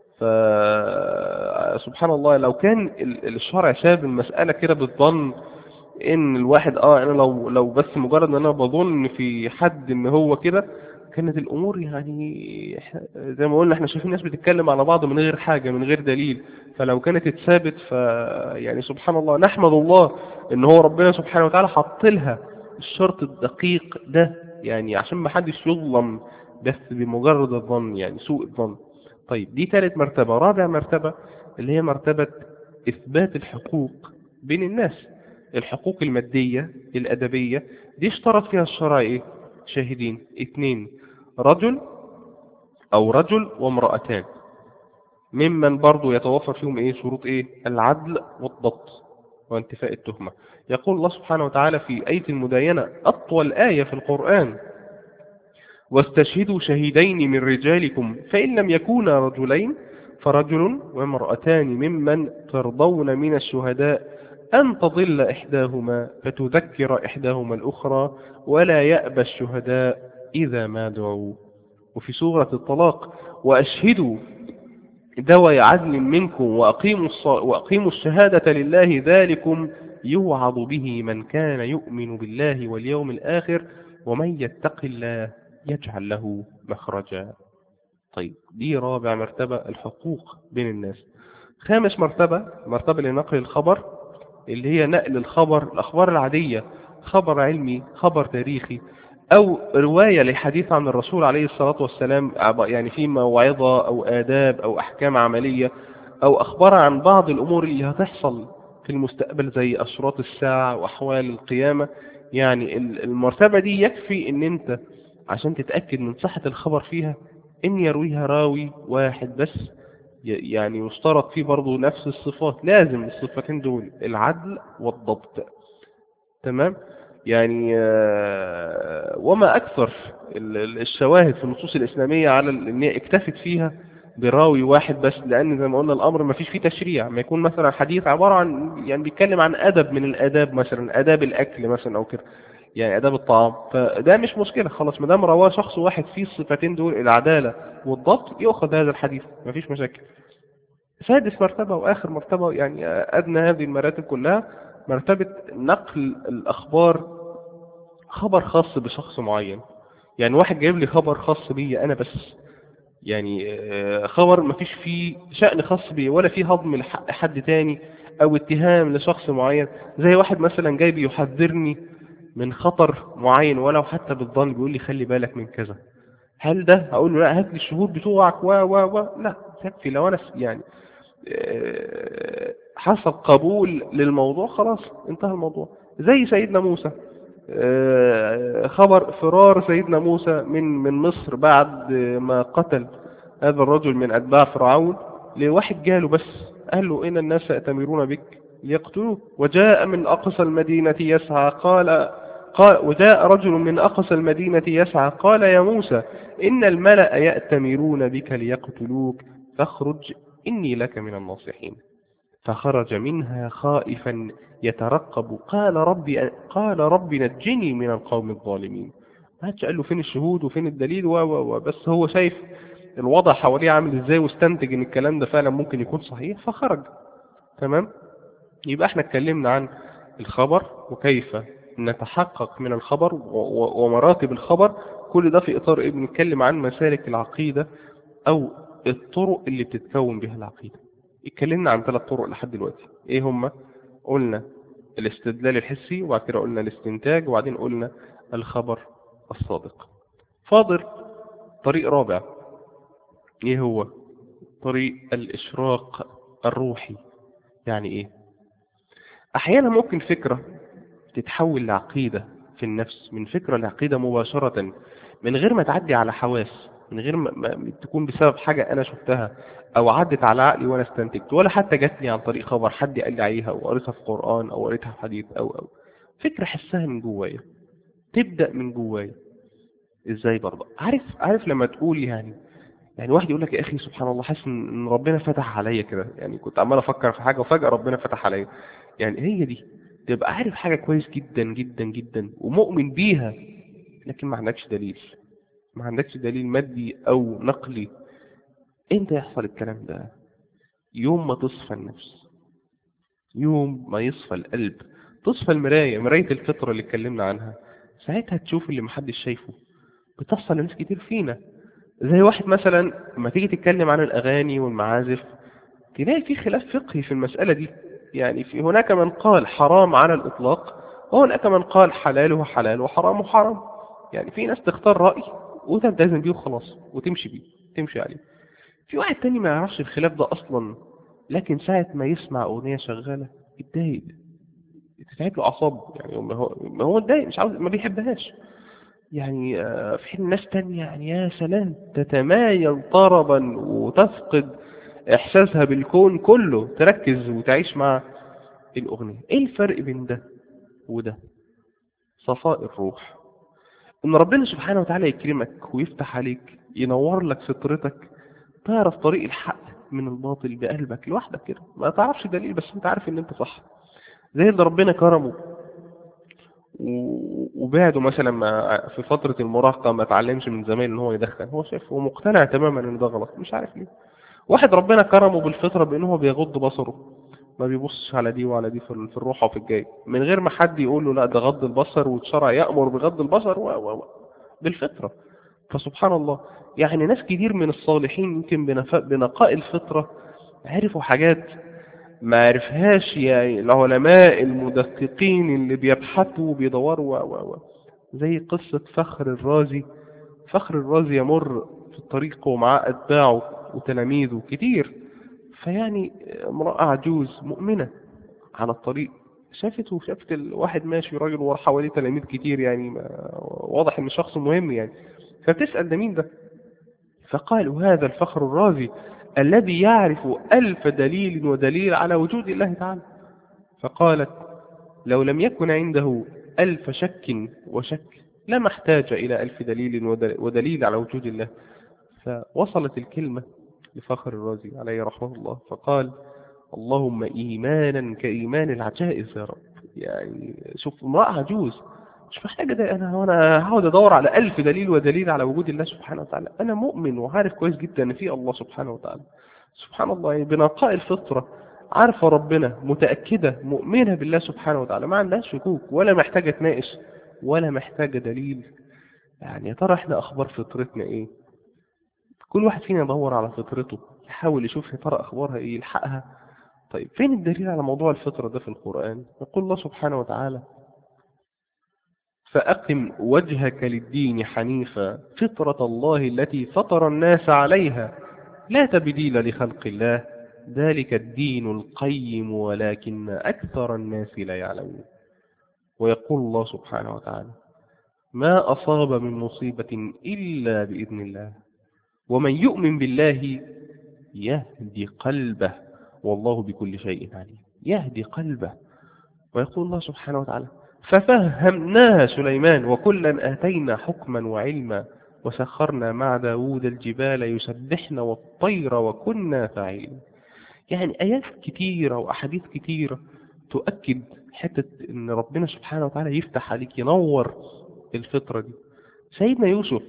فسبحان الله، لو كان الشرع ساب المسألة كده بالظن، ان الواحد انا لو بس مجرد ان انا بظن في حد ان هو كده، كانت الامور يعني زي ما قلنا احنا شايفين ناس بتتكلم على بعض من غير حاجة، من غير دليل. فلو كانت اتثابت يعني سبحان الله، نحمد الله ان هو ربنا سبحانه وتعالى حط لها الشرط الدقيق ده، يعني عشان ما حدش يظلم بس بمجرد الظن، يعني سوء الظن. طيب دي ثالث مرتبة. رابع مرتبة اللي هي مرتبة إثبات الحقوق بين الناس، الحقوق المادية الأدبية. دي اشترط فيها الشرع ايه؟ شاهدين 2، رجل وامرأتان، ممن برضو يتوفر فيهم ايه؟ شروط ايه؟ العدل والضبط وانتفاء التهمة. يقول الله سبحانه وتعالى في آية المداينة، أطول آية في القرآن: واستشهدوا شهيدين من رجالكم فإن لم يكونا رجلين فرجل وامرأتان ممن ترضون من الشهداء أن تضل إحداهما فتذكر إحداهما الأخرى ولا يأبى الشهداء إذا ما دعوا. وفي سورة الطلاق: وأشهدوا ذوي عدل منكم وأقيموا الشهادة لله ذلكم يوعظ به من كان يؤمن بالله واليوم الآخر ومن يتق الله يجعل له مخرجا. طيب دي رابع مرتبة، الحقوق بين الناس. خامس مرتبة لنقل الخبر، اللي هي نقل الأخبار العادية، خبر علمي، خبر تاريخي، أو رواية لحديث عن الرسول عليه الصلاة والسلام، يعني في موعظة أو آداب أو أحكام عملية، أو أخبار عن بعض الأمور اللي هتحصل في المستقبل زي أشراط الساعة وأحوال القيامة. يعني المرتبة دي يكفي ان انت عشان تتأكد من صحة الخبر فيها ان يرويها راوي واحد بس. يعني يشترط فيه برضو نفس الصفات، لازم الصفتين دول العدل والضبط. تمام. يعني وما أكثر الشواهد في النصوص الإسلامية على إن هي اكتفت فيها براوي واحد بس، لأن زي ما قلنا الأمر ما فيش فيه تشريع. ما يكون مثلا حديث عبارة عن يعني بيتكلم عن أدب من الآداب، مثلا آداب الأكل مثلا أو كده، يعني آداب الطعام، فده مش مشكلة خلاص ما دام رواه شخص واحد فيه الصفتين دول العدالة والضبط يأخذ هذا الحديث، ما فيش مشاكل. سادس مرتبة وآخر مرتبة، يعني أدنى هذه المراتب كلها، مرتبة نقل الأخبار، خبر خاص بشخص معين. يعني واحد جايب لي خبر خاص بي أنا بس، يعني خبر ما فيش فيه شأن خاص بي ولا فيه هضم لحق حد تاني أو اتهام لشخص معين. زي واحد مثلا جاي بيحذرني من خطر معين ولو حتى بالظن، بيقول لي خلي بالك من كذا. هل ده هقول له لا هات لي الشهود بتوعك لا، تكفي لو أنا يعني حصل قبول للموضوع خلاص انتهى الموضوع. زي سيدنا موسى، خبر فرار سيدنا موسى من مصر بعد ما قتل هذا الرجل من أتباع فرعون، لواحد جاله بس قال له إن الناس يأتمرون بك ليقتلوه، وجاء من أقصى المدينة يسعى قال وجاء رجل من أقصى المدينة يسعى قال يا موسى إن الملأ يأتمرون بك ليقتلوك فاخرج إني لك من الناصحين. فخرج منها خائفا يترقب قال رب نجني من القوم الظالمين. ما حدش قال له فين الشهود وفين الدليل بس هو شايف الوضع حواليه عامل ازاي واستنتج ان الكلام ده فعلا ممكن يكون صحيح فخرج. تمام. يبقى احنا اتكلمنا عن الخبر وكيف نتحقق من الخبر ومراتب الخبر. كل ده في اطار بنتكلم عن مسالك العقيدة او الطرق اللي بتتكون بها العقيدة. اتكلمنا عن 3 طرق لحد دلوقتي، ايه هما؟ قلنا الاستدلال الحسي، وبعد كده قلنا الاستنتاج، وبعدين قلنا الخبر الصادق. فاضل طريق رابع، ايه هو؟ طريق الاشراق الروحي. يعني ايه؟ احيانا ممكن فكرة تتحول لعقيدة في النفس، من فكرة لعقيدة مباشرة من غير ما تعدي على حواس، من غير ما تكون بسبب حاجة أنا شفتها أو عدت على عقلي وأنا استنتجت، ولا حتى جاتني عن طريق خبر حد قال لي عليها أو قريتها في قرآن أو قريتها في حديث أو فكرة حسها من جوايا، تبدأ من جوايا. إزاي برضه؟ عارف لما تقول يعني واحد يقول لك يا أخي سبحان الله حاسس إن ربنا فتح عليا كده، يعني كنت عمال أفكر في حاجة وفجأة ربنا فتح عليا. يعني هي دي، تبقى عارف حاجة كويس جدا جدا جدا ومؤمن بيها، لكن ما عندكش دليل مادي أو نقلي. امتى يحصل الكلام ده؟ يوم ما تصفى النفس، يوم ما يصفى القلب، تصفى مراية الفطرة اللي اتكلمنا عنها، ساعتها تشوف اللي محدش شايفه. بتحصل لناس كتير فينا. زي واحد مثلا لما تيجي تتكلم عن الأغاني والمعازف تلاقي في خلاف فقهي في المسألة دي. يعني في هناك من قال حرام على الإطلاق، وهناك من قال حلاله حلال وحرامه حرام. يعني في ناس تختار رأي وتلتزم بيه وخلاص وتمشي بيه، تمشي عليه. في واحد تاني ما يعرفش الخلاف ده أصلا، لكن ساعة ما يسمع أغنية شغالة يتضايق، تتعب له أعصابه. يعني ما هو اتضايق، مش عاوز، ما بيحبهاش. يعني في حين ناس تانية يعني يا سلام تتمايل طربا وتفقد إحساسها بالكون كله، تركز وتعيش مع الأغنية. إيه الفرق بين ده وده؟ صفاء الروح. إن ربنا سبحانه وتعالى يكرمك ويفتح عليك، ينور لك فطرتك، تعرف طريق الحق من الباطل بقلبك لوحدك كده، ما تعرفش دليل بس انت عارف ان انت صح. زي اللي ربنا كرمه وبعده مثلا في فترة المراهقة ما اتعلمش من زمان ان هو يدخن، هو شايف ومقتنع تماما ان ده غلط، مش عارف ليه. واحد ربنا كرمه بالفطرة بانه هو بيغض بصره، ما بيبصش على دي وعلى دي في الروح وفي الجاي، من غير ما حد يقول له لا ده غض البصر والشرع يأمر بغض البصر بالفطرة. فسبحان الله، يعني ناس كتير من الصالحين يمكن بنقاء الفطرة عرفوا حاجات ما عرفهاش يعني العلماء المدققين اللي بيبحثوا وبيدوروا زي قصة فخر الرازي. فخر الرازي يمر في الطريق ومعاه أتباعه وتلاميذه كتير، فيعني امرأة عجوز مؤمنة على الطريق شافت الواحد ماشي راجل ورا حواليه تلاميذ كتير، يعني واضح ان شخص مهم يعني. فبتسأل ده مين ده؟ فقالوا هذا الفخر الرازي الذي يعرف 1000 دليل ودليل على وجود الله تعالى. فقالت لو لم يكن عنده 1000 شك وشك لما احتاج إلى 1000 دليل ودليل على وجود الله. فوصلت الكلمة لفخر الرازي عليه رحمه الله، فقال اللهم إيمانا كإيمان العجائز يا رب. يعني شوف امرأة عجوز مش محتاجة ده، أنا هقعد أدور على 1000 دليل ودليل على وجود الله سبحانه وتعالى. أنا مؤمن وعارف كويس جدا أن في الله سبحانه وتعالى. سبحان الله، يعني بنقاء الفطرة عارفة ربنا، متأكدة مؤمنة بالله سبحانه وتعالى، ما عندهاش شكوك ولا محتاجة تناقش ولا محتاجة دليل. يعني يا ترى احنا أخبار فطرتنا إيه؟ كل واحد فينا يدور على فطرته، يحاول يشوف يا ترى أخبارها إيه، يلحقها. طيب فين الدليل على موضوع الفطرة ده في القرآن؟ يقول الله سبحانه وتعالى فأقم وجهك للدين حنيفا فطرة الله التي فطر الناس عليها لا تبديل لخلق الله ذلك الدين القيم ولكن أكثر الناس لا يعلمون. ويقول الله سبحانه وتعالى ما أصاب من مصيبة إلا بإذن الله ومن يؤمن بالله يهدي قلبه والله بكل شيء عليم. يهدي قلبه. ويقول الله سبحانه وتعالى ففهمناها سليمان وكلا آتينا حكما وعلما وسخرنا مع داود الجبال يسبحن والطير وكنا فاعلين. يعني آيات كتيرة وأحاديث كتيرة تؤكد حتة أن ربنا سبحانه وتعالى يفتح عليك، ينور الفطرة دي. سيدنا يوسف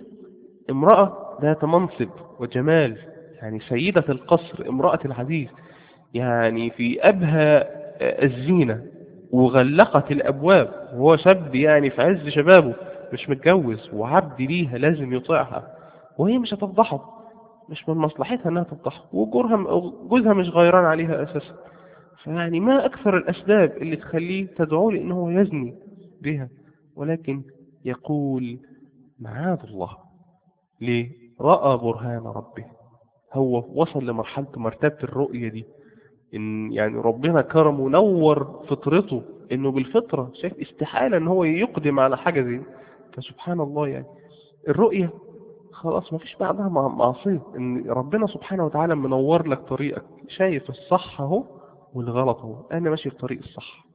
امرأة ذات منصب وجمال، يعني سيدة القصر، امرأة العزيز، يعني في أبهى الزينة، وغلقت الأبواب وهو شاب يعني في عز شبابه مش متجوز وعبد ليها لازم يطيعها، وهي مش هتفضحه، مش من مصلحتها انها تفضحه، وجوزها مش غيران عليها اساسا. فيعني ما اكثر الاسباب اللي تخليه تدعو لي انه يزني بها، ولكن يقول معاذ الله. ليه؟ رأى برهان ربه. هو وصل لمرحلة مرتبة الرؤية دي، إن يعني ربنا كرم ونور فطرته إنه بالفطرة شايف استحالة إن هو يقدم على حاجة زي. فسبحان الله، يعني الرؤية خلاص ما فيش بعدها معصية، إن ربنا سبحانه وتعالى منور لك طريقك، شايف الصح أهو والغلط أهو، أنا ماشي في طريق الصح.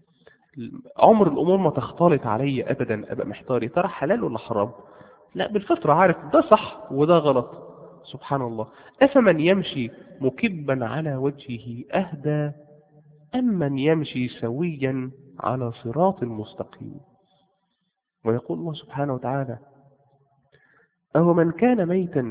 عمر الأمور ما تختلط علي أبدا أبقى محتار ترى حلال ولا حرام. لا، بالفطرة عارف ده صح وده غلط. سبحان الله. أفمن يمشي مكبا على وجهه أهدى أم من يمشي سويا على صراط مستقيم. ويقول الله سبحانه وتعالى أو من كان ميتا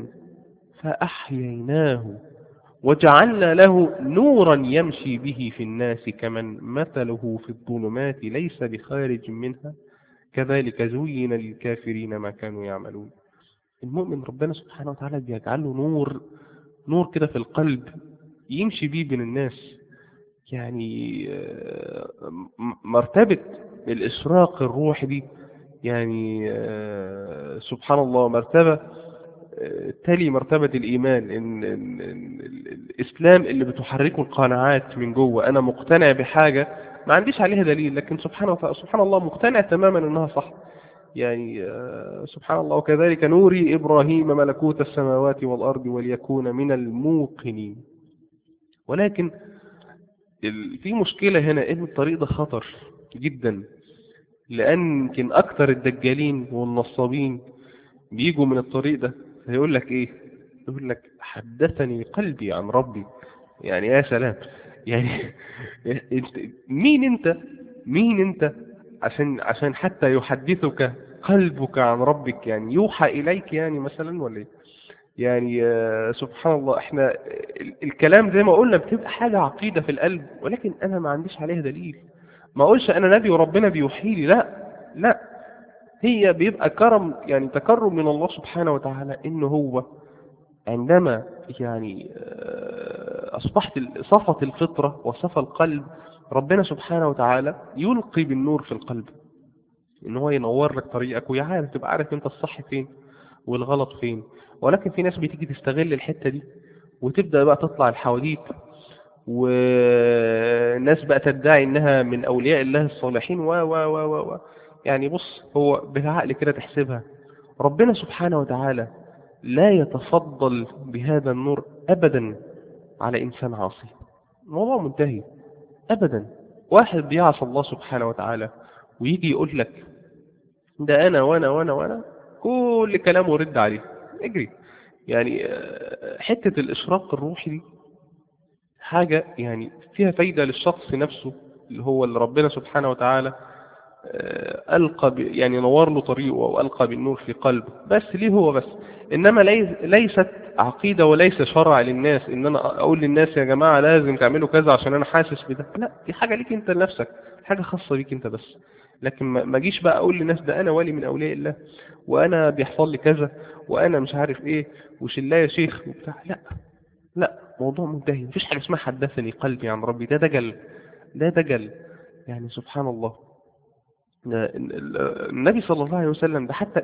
فأحييناه وجعلنا له نورا يمشي به في الناس كمن مثله في الظلمات ليس بخارج منها كذلك زين للكافرين ما كانوا يعملون. المؤمن ربنا سبحانه وتعالى بيجعل له نور كده في القلب يمشي بيه بين الناس. يعني مرتبة الإشراق الروحي دي، يعني سبحان الله، مرتبة تلي مرتبة الإيمان. إن الإسلام اللي بتحركه القناعات من جوه، أنا مقتنع بحاجة ما عنديش عليها دليل، لكن سبحان الله مقتنع تماما إنها صح. يعني سبحان الله. وكذلك نوري إبراهيم ملكوت السماوات والأرض وليكون من الموقنين. ولكن في مشكلة هنا، إن الطريق ده خطر جدا، لأن يمكن أكثر الدجالين والنصابين بيجوا من الطريق ده. هيقول لك إيه؟ يقول لك حدثني قلبي عن ربي. يعني يا سلام، يعني مين أنت عشان حتى يحدثك قلبك عن ربك؟ يعني يوحى إليك يعني مثلا ولا إيه؟ يعني سبحان الله. احنا الكلام زي ما قلنا بتبقى حاجة عقيدة في القلب، ولكن انا ما عنديش عليها دليل. ما اقولش انا نبي وربنا بيوحي لي، لا، هي بيبقى كرم، يعني تكرم من الله سبحانه وتعالى، انه هو عندما يعني اصبحت صفت الفطرة وصف القلب، ربنا سبحانه وتعالى يلقي بالنور في القلب، ان هو ينور لك طريقك ويعرف، تبقى عارف انت الصح فين والغلط فين. ولكن في ناس بتيجي تستغل الحتة دي وتبدأ بقى تطلع الحواديت وناس بقى تدعي انها من اولياء الله الصالحين و يعني بص، هو بالعقل كده تحسبها، ربنا سبحانه وتعالى لا يتفضل بهذا النور ابدا على انسان عاصي. الموضوع منتهي ابدا. واحد بيعصى الله سبحانه وتعالى ويجي يقول لك ده انا وانا وانا وانا، كل كلامه رد عليه اجري. يعني حتة الاشراق الروحي دي حاجة يعني فيها فايدة للشخص نفسه، اللي هو اللي ربنا سبحانه وتعالى ألقى يعني نور له طريقه أو ألقى بالنور في قلبه، بس ليه هو بس. إنما ليست عقيدة وليس شرع للناس إن أنا أقول للناس يا جماعة لازم تعملوا كذا عشان أنا حاسس بده. لا، دي حاجة ليك أنت لنفسك، حاجة خاصة بيك أنت بس. لكن ما جيش بقى أقول للناس ده أنا ولي من أولياء الله، وأنا بيحصل لي كذا، وأنا مش عارف إيه، وشلا يا شيخ وبتاع. لا لا، موضوع منتهي. مفيش حاجة اسمها حدثني قلبي عن ربي، ده دجل، ده دجل. يعني سبحان الله. النبي صلى الله عليه وسلم ده حتى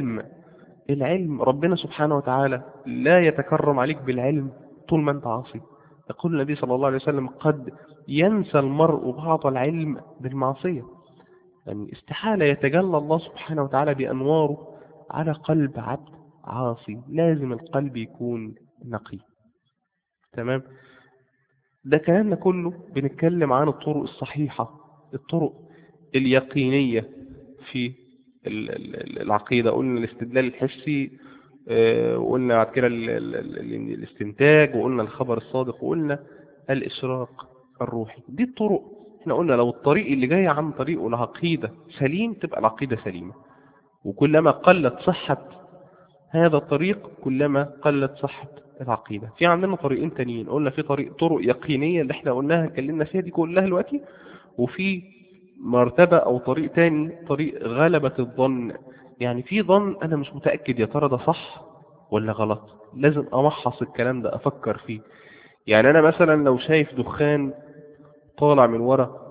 العلم ربنا سبحانه وتعالى لا يتكرم عليك بالعلم طول ما انت عاصي. يقول النبي صلى الله عليه وسلم قد ينسى المرء بعض العلم بالمعصية. يعني استحالة يتجلى الله سبحانه وتعالى بأنواره على قلب عبد عاصي. لازم القلب يكون نقي. تمام. ده كلامنا كله بنتكلم عن الطرق الصحيحة، الطرق اليقينية في العقيدة. قلنا الاستدلال الحسي، وقلنا بعد كده الاستنتاج، وقلنا الخبر الصادق، وقلنا الإشراق الروحي. دي الطرق. احنا قلنا لو الطريق اللي جاي عن طريقه العقيدة سليم تبقى العقيدة سليمة، وكلما قلت صحة هذا الطريق كلما قلت صحة العقيدة. في عندنا طريقين تانيين، قلنا في طرق يقينية اللي احنا قلناها اتكلمنا فيها دي كلها دلوقتي، وفي مرتبة او طريق تاني، طريق غلبة الظن. يعني في ظن انا مش متأكد يا ترى ده صح ولا غلط، لازم امحص الكلام ده، افكر فيه. يعني انا مثلا لو شايف دخان طالع من ورا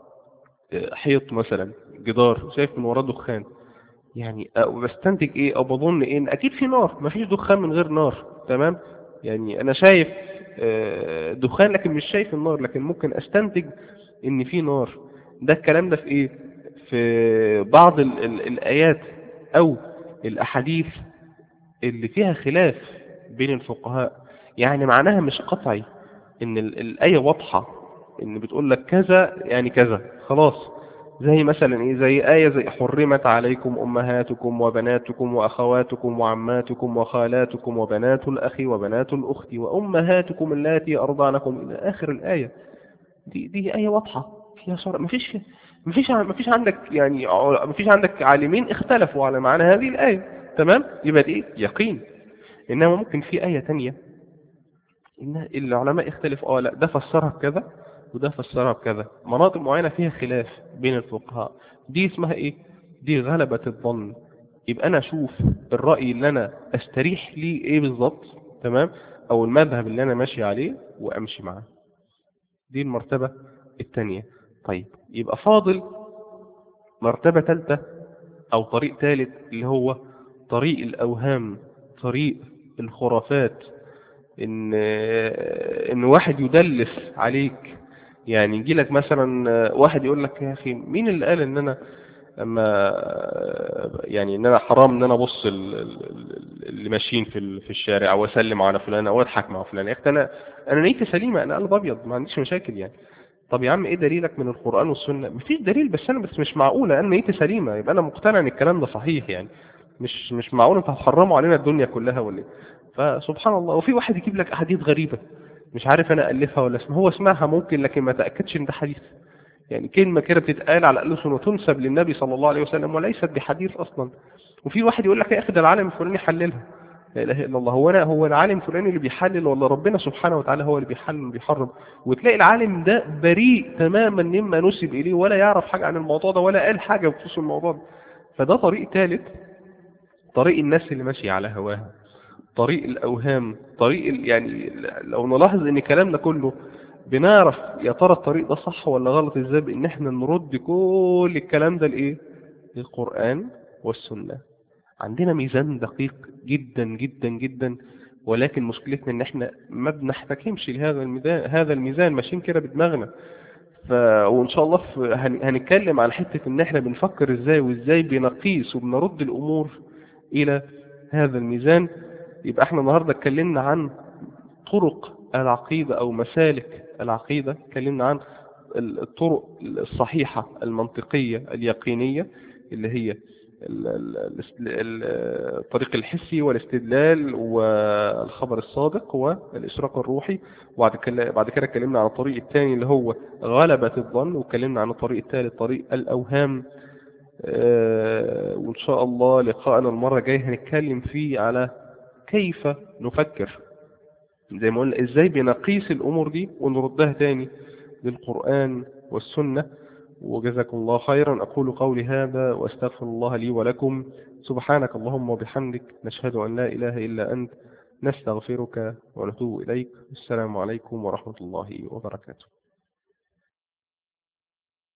حيط مثلا، جدار، شايف من وراه دخان، يعني بستنتج ايه او بظن ايه؟ ان اكيد في نار، مفيش دخان من غير نار. تمام. يعني انا شايف دخان لكن مش شايف النار، لكن ممكن استنتج ان في نار. ده الكلام ده في ايه؟ في بعض ال الايات او الاحاديث اللي فيها خلاف بين الفقهاء. يعني معناها مش قطعي ان الايه واضحه ان بتقول لك كذا يعني كذا خلاص. زي مثلا ايه؟ زي آية زي حرمت عليكم أمهاتكم وبناتكم وأخواتكم وعماتكم وخالاتكم وبنات الأخ وبنات الأخت وأمهاتكم اللاتي أرضعنكم إلى آخر الآية. دي آية واضحة فيها شرع. مفيش عندك يعني مفيش عندك عالمين اختلفوا على معنى هذه الآية. تمام. يبقى دي يقين. إنما ممكن في آية تانية إن العلماء اختلفوا، لا ده فسرها بكذا وده فسرها بكذا، مناطق معينة فيها خلاف بين الفقهاء. دي اسمها ايه؟ دي غلبة الظن. يبقى انا اشوف الرأي اللي انا استريح ليه ايه بالظبط، تمام، او المذهب اللي انا ماشي عليه وامشي معاه. دي المرتبة الثانية. طيب يبقى فاضل مرتبة ثالثة او طريق ثالث، اللي هو طريق الاوهام، طريق الخرافات. ان واحد يدلس عليك. يعني يجي لك مثلا واحد يقول لك يا اخي مين اللي قال ان انا اما يعني ان انا حرام ان انا ابص اللي ماشيين في الشارع او اسلم على فلان او اضحك مع فلان؟ يا اخي انا نيتي سليمه، انا قلب ابيض، ما عنديش مشاكل يعني. طب يا عم ايه دليلك من القران والسنه؟ مفيش دليل، بس مش معقوله انا نيتي سليمه يبقى انا مقتنع ان الكلام ده صحيح. يعني مش معقول انت هتحرموا علينا الدنيا كلها ولا ايه؟ فسبحان الله. وفي واحد يجيب لك احاديث غريبه، مش عارف انا الفها ولا اسمها، هو اسمعها ممكن لكن ما تاكدش ان ده حديث. يعني كلمه كده بتتقال على الألسن وتنسب للنبي صلى الله عليه وسلم وليست بحديث اصلا. وفي واحد يقول لك يا اخي ده العالم الفلاني حللها. لا اله الا الله. هو العالم الفلاني اللي بيحلل ولا ربنا سبحانه وتعالى هو اللي بيحلل وبيحرم؟ وتلاقي العالم ده بريء تماما مما نسب اليه، ولا يعرف حاجه عن الموضوع ده ولا قال حاجه بخصوص الموضوع ده. فده طريق ثالث، طريق الناس اللي ماشي على هواها، طريق الأوهام، طريق يعني لو نلاحظ ان كلامنا كله بنعرف يا ترى الطريق ده صح ولا غلط ازاي، بان احنا نرد كل الكلام ده لايه؟ للقرآن والسنة. عندنا ميزان دقيق جدا جدا جدا ولكن مشكلتنا ان احنا ما بنحتكمش لهذا الميزان، هذا الميزان ماشيين كده بدماغنا. وان شاء الله هنتكلم عن حتة ان احنا بنفكر ازاي وازاي بنقيس وبنرد الامور الى هذا الميزان. يبقى احنا النهاردة اتكلمنا عن طرق العقيدة او مسالك العقيدة، اتكلمنا عن الطرق الصحيحة المنطقية اليقينية اللي هي الطريق الحسي والاستدلال والخبر الصادق والإشراق الروحي. بعد كده اتكلمنا عن الطريق الثاني اللي هو غلبة الظن، واتكلمنا عن الطريق الثالث طريق الأوهام. وإن شاء الله لقاءنا المرة الجاية هنتكلم فيه على كيف نفكر، زي ما قلنا ازاي بنقيس الأمور دي ونردها تاني للقرآن والسنة. وجزاكم الله خيرا. أقول قولي هذا وأستغفر الله لي ولكم. سبحانك اللهم وبحمدك، نشهد أن لا إله إلا أنت، نستغفرك ونتوب إليك. السلام عليكم ورحمة الله وبركاته.